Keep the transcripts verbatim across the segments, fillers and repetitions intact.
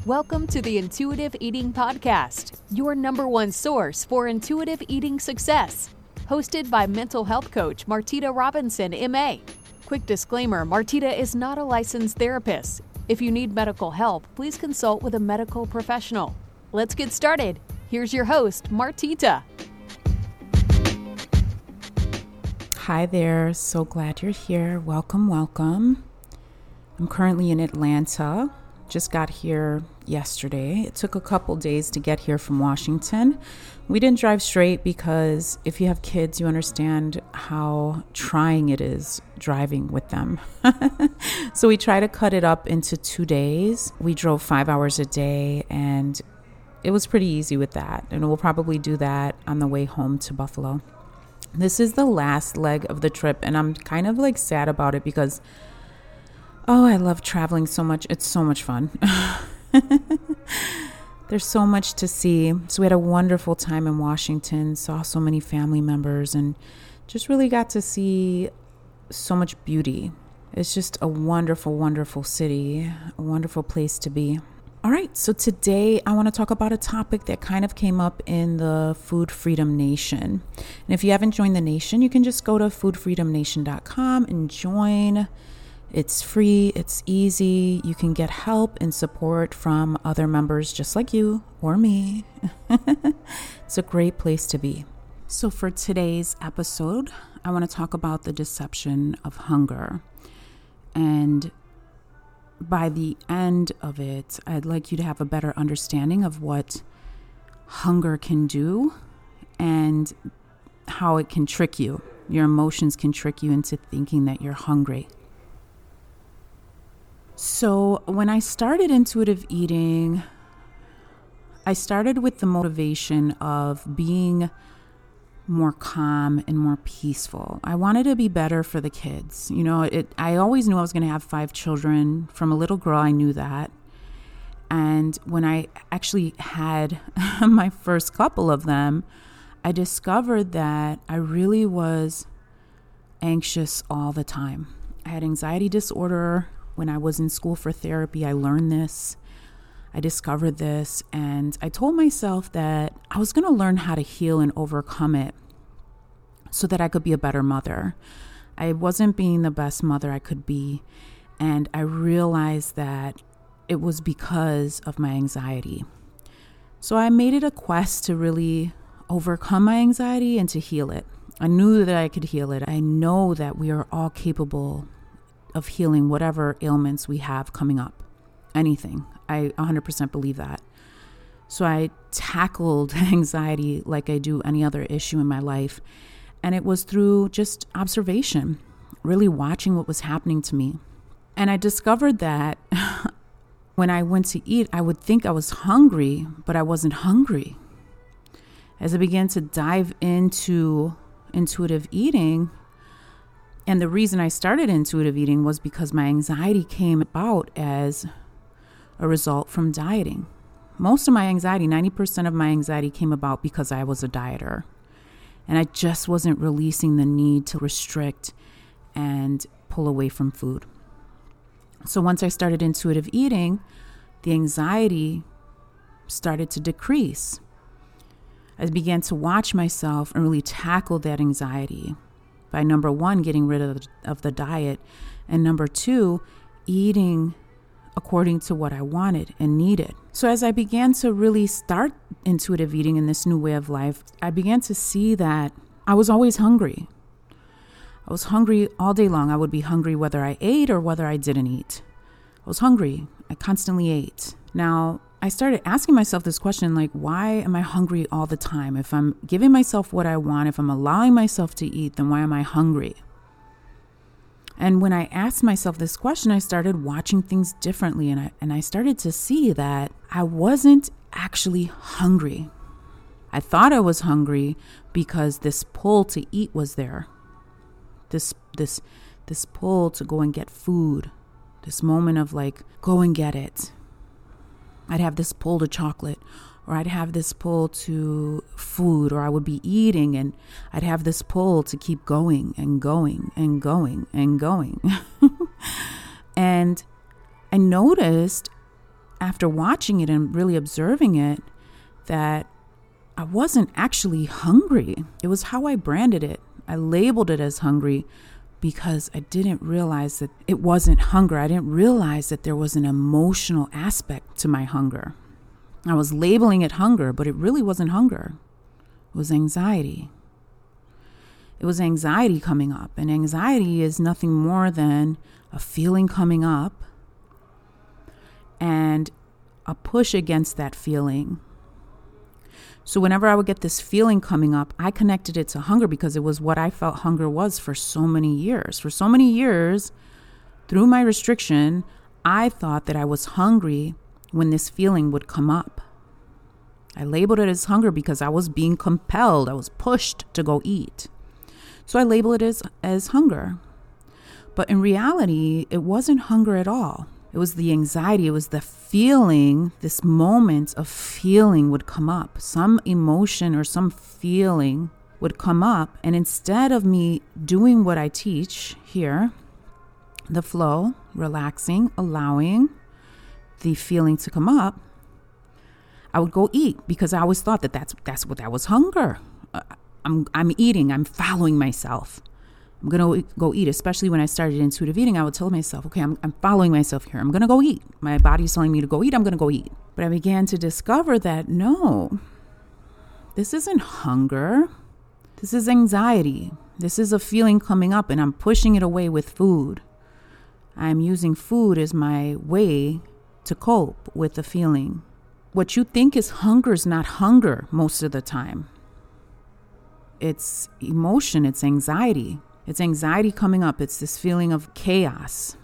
Welcome to the Intuitive Eating Podcast, your number one source for intuitive eating success. Hosted by mental health coach Martita Robinson, M A. Quick disclaimer, Martita is not a licensed therapist. If you need medical help, please consult with a medical professional. Let's get started. Here's your host, Martita. Hi there. So glad you're here. Welcome, welcome. I'm currently in Atlanta. Just got here yesterday. It took a couple days to get here from Washington. We didn't drive straight because if you have kids, you understand how trying it is driving with them. So we try to cut it up into two days. We drove five hours a day and it was pretty easy with that. And we'll probably do that on the way home to Buffalo. This is the last leg of the trip and I'm kind of like sad about it because oh, I love traveling so much. It's so much fun. There's so much to see. So we had a wonderful time in Washington, saw so many family members, and just really got to see so much beauty. It's just a wonderful, wonderful city, a wonderful place to be. All right, so today I want to talk about a topic that kind of came up in the Food Freedom Nation. And if you haven't joined the nation, you can just go to food freedom nation dot com and join. It's free, it's easy, you can get help and support from other members just like you or me. It's a great place to be. So for today's episode, I want to talk about the deception of hunger. And by the end of it, I'd like you to have a better understanding of what hunger can do and how it can trick you. Your emotions can trick you into thinking that you're hungry. So when I started intuitive eating, I started with the motivation of being more calm and more peaceful. I wanted to be better for the kids. You know, it. I always knew I was going to have five children. From a little girl, I knew that. And when I actually had my first couple of them, I discovered that I really was anxious all the time. I had anxiety disorder. When I was in school for therapy, I learned this. I discovered this, and I told myself that I was going to learn how to heal and overcome it so that I could be a better mother. I wasn't being the best mother I could be, and I realized that it was because of my anxiety. So I made it a quest to really overcome my anxiety and to heal it. I knew that I could heal it. I know that we are all capable of healing whatever ailments we have coming up, anything. I one hundred percent believe that. So I tackled anxiety like I do any other issue in my life. And it was through just observation, really watching what was happening to me. And I discovered that when I went to eat, I would think I was hungry, but I wasn't hungry. As I began to dive into intuitive eating, and the reason I started intuitive eating was because my anxiety came about as a result from dieting. Most of my anxiety, ninety percent of my anxiety came about because I was a dieter. And I just wasn't releasing the need to restrict and pull away from food. So once I started intuitive eating, the anxiety started to decrease. I began to watch myself and really tackle that anxiety. By number one, getting rid of, of the diet, and number two, eating according to what I wanted and needed. So as I began to really start intuitive eating in this new way of life, I began to see that I was always hungry. I was hungry all day long. I would be hungry whether I ate or whether I didn't eat. I was hungry. I constantly ate. Now, I started asking myself this question, like, why am I hungry all the time? If I'm giving myself what I want, if I'm allowing myself to eat, then why am I hungry? And when I asked myself this question, I started watching things differently. And I, and I started to see that I wasn't actually hungry. I thought I was hungry because this pull to eat was there. This, this, this pull to go and get food. This moment of like, go and get it. I'd have this pull to chocolate, or I'd have this pull to food, or I would be eating and I'd have this pull to keep going and going and going and going. And I noticed after watching it and really observing it, that I wasn't actually hungry. It was how I branded it. I labeled it as hungry because I didn't realize that it wasn't hunger. I didn't realize that there was an emotional aspect to my hunger. I was labeling it hunger, but it really wasn't hunger. It was anxiety. It was anxiety coming up. And anxiety is nothing more than a feeling coming up and a push against that feeling. So whenever I would get this feeling coming up, I connected it to hunger because it was what I felt hunger was for so many years. For so many years, through my restriction, I thought that I was hungry when this feeling would come up. I labeled it as hunger because I was being compelled. I was pushed to go eat. So I labeled it as, as hunger. But in reality, it wasn't hunger at all. It was the anxiety. It was the feeling, this moment of feeling would come up. Some emotion or some feeling would come up. And instead of me doing what I teach here, the flow, relaxing, allowing the feeling to come up, I would go eat because I always thought that that's, that's what that was hunger. Uh, I'm, I'm eating. I'm following myself. I'm going to go eat, especially when I started intuitive eating. I would tell myself, okay, I'm, I'm following myself here. I'm going to go eat. My body's telling me to go eat. I'm going to go eat. But I began to discover that, no, this isn't hunger. This is anxiety. This is a feeling coming up and I'm pushing it away with food. I'm using food as my way to cope with the feeling. What you think is hunger is not hunger most of the time. It's emotion. It's anxiety. It's anxiety coming up. It's this feeling of chaos,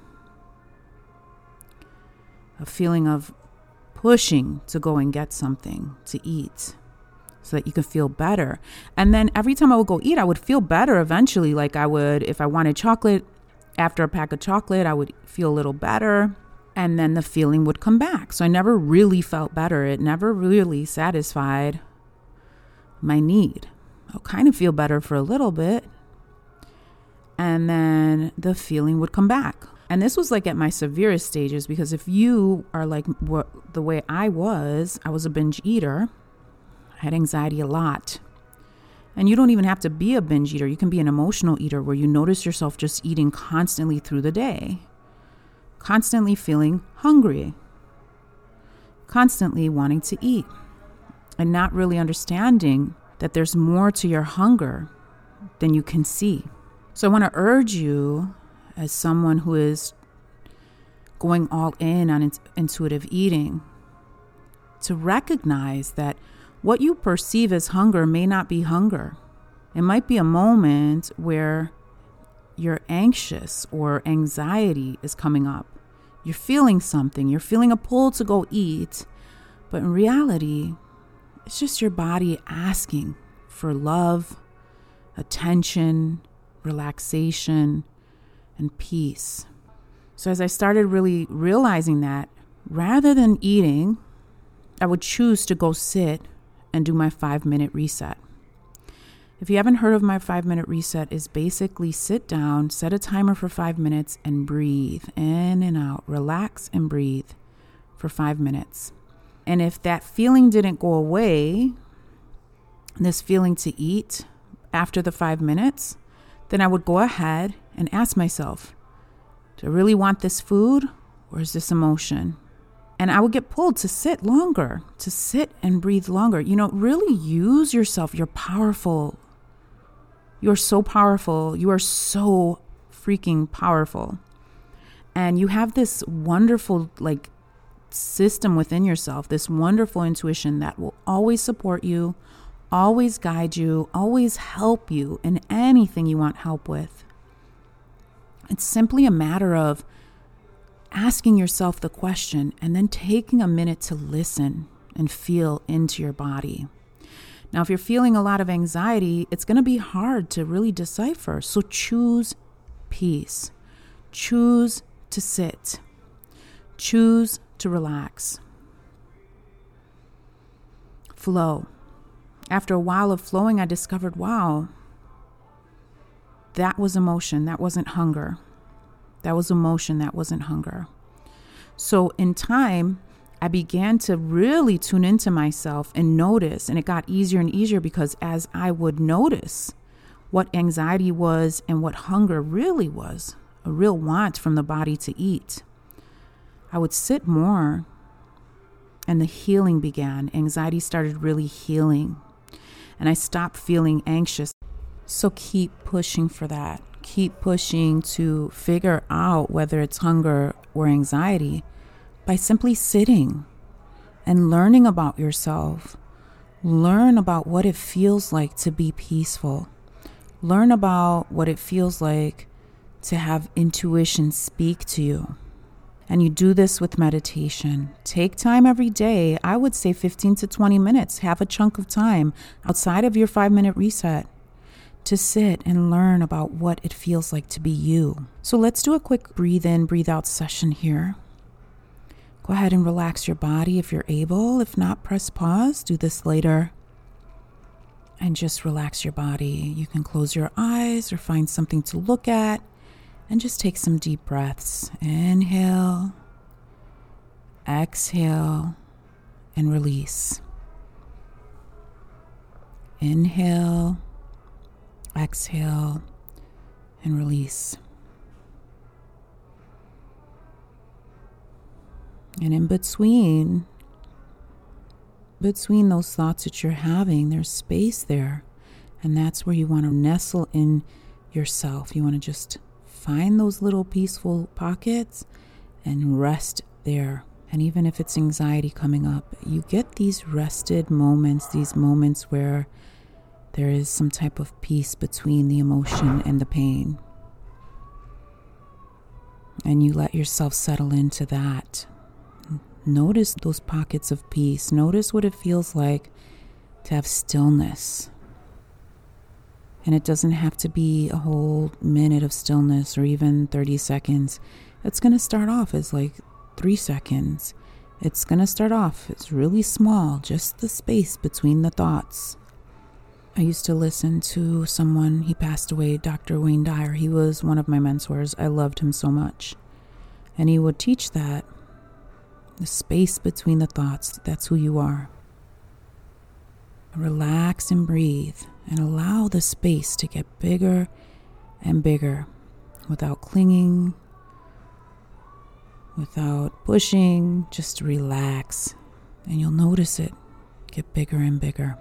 a feeling of pushing to go and get something to eat so that you can feel better. And then every time I would go eat, I would feel better eventually. Like I would, if I wanted chocolate, after a pack of chocolate, I would feel a little better. And then the feeling would come back. So I never really felt better. It never really satisfied my need. I'll kind of feel better for a little bit. And then the feeling would come back. And this was like at my severest stages, because if you are like what, the way I was, I was a binge eater. I had anxiety a lot. And you don't even have to be a binge eater. You can be an emotional eater where you notice yourself just eating constantly through the day, constantly feeling hungry, constantly wanting to eat, and not really understanding that there's more to your hunger than you can see. So I want to urge you, as someone who is going all in on intuitive eating, to recognize that what you perceive as hunger may not be hunger. It might be a moment where you're anxious or anxiety is coming up. You're feeling something. You're feeling a pull to go eat. But in reality, it's just your body asking for love, attention, relaxation, and peace. So as I started really realizing that, rather than eating, I would choose to go sit and do my five-minute reset. If you haven't heard of my five-minute reset, is basically sit down, set a timer for five minutes, and breathe in and out. Relax and breathe for five minutes. And if that feeling didn't go away, this feeling to eat after the five minutes, then I would go ahead and ask myself, do I really want this food or is this emotion? And I would get pulled to sit longer, to sit and breathe longer. You know, really use yourself. You're powerful. You're so powerful. You are so freaking powerful. And you have this wonderful, like, system within yourself, this wonderful intuition that will always support you, always guide you, always help you in anything you want help with. It's simply a matter of asking yourself the question and then taking a minute to listen and feel into your body. Now, if you're feeling a lot of anxiety, it's going to be hard to really decipher. So choose peace. Choose to sit. Choose to relax. Flow. After a while of flowing, I discovered, wow, that was emotion. That wasn't hunger. That was emotion. That wasn't hunger. So in time, I began to really tune into myself and notice, and it got easier and easier because as I would notice what anxiety was and what hunger really was, a real want from the body to eat, I would sit more and the healing began. Anxiety started really healing and I stopped feeling anxious. So keep pushing for that. Keep pushing to figure out whether it's hunger or anxiety by simply sitting and learning about yourself. Learn about what it feels like to be peaceful. Learn about what it feels like to have intuition speak to you. And you do this with meditation. Take time every day. I would say fifteen to twenty minutes. Have a chunk of time outside of your five minute reset to sit and learn about what it feels like to be you. So let's do a quick breathe in, breathe out session here. Go ahead and relax your body if you're able. If not, press pause. Do this later. And just relax your body. You can close your eyes or find something to look at and just take some deep breaths. Inhale, exhale, and release. Inhale, exhale, and release. And in between, between those thoughts that you're having, there's space there. And that's where you want to nestle in yourself. You want to just find those little peaceful pockets and rest there. And even if it's anxiety coming up, you get these rested moments, these moments where there is some type of peace between the emotion and the pain. And you let yourself settle into that. Notice those pockets of peace. Notice what it feels like to have stillness. And it doesn't have to be a whole minute of stillness or even thirty seconds. It's going to start off as like three seconds. It's going to start off as really small, just the space between the thoughts. I used to listen to someone, he passed away, Doctor Wayne Dyer. He was one of my mentors. I loved him so much. And he would teach that. The space between the thoughts, that's who you are. Relax and breathe and allow the space to get bigger and bigger without clinging, without pushing. Just relax and you'll notice it get bigger and bigger.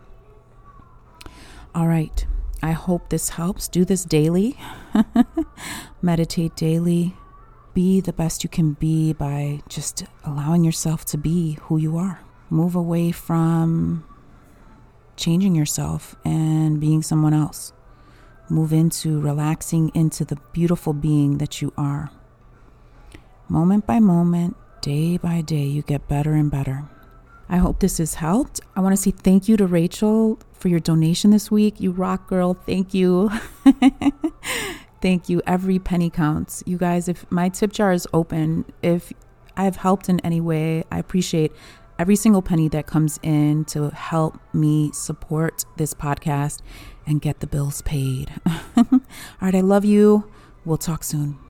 All right. I hope this helps. Do this daily. Meditate daily. Be the best you can be by just allowing yourself to be who you are. Move away from changing yourself and being someone else. Move into relaxing into the beautiful being that you are. Moment by moment, day by day, you get better and better. I hope this has helped. I want to say thank you to Rachel for your donation this week. You rock, girl. Thank you. Thank you. Every penny counts. You guys, if my tip jar is open, if I've helped in any way, I appreciate every single penny that comes in to help me support this podcast and get the bills paid. All right. I love you. We'll talk soon.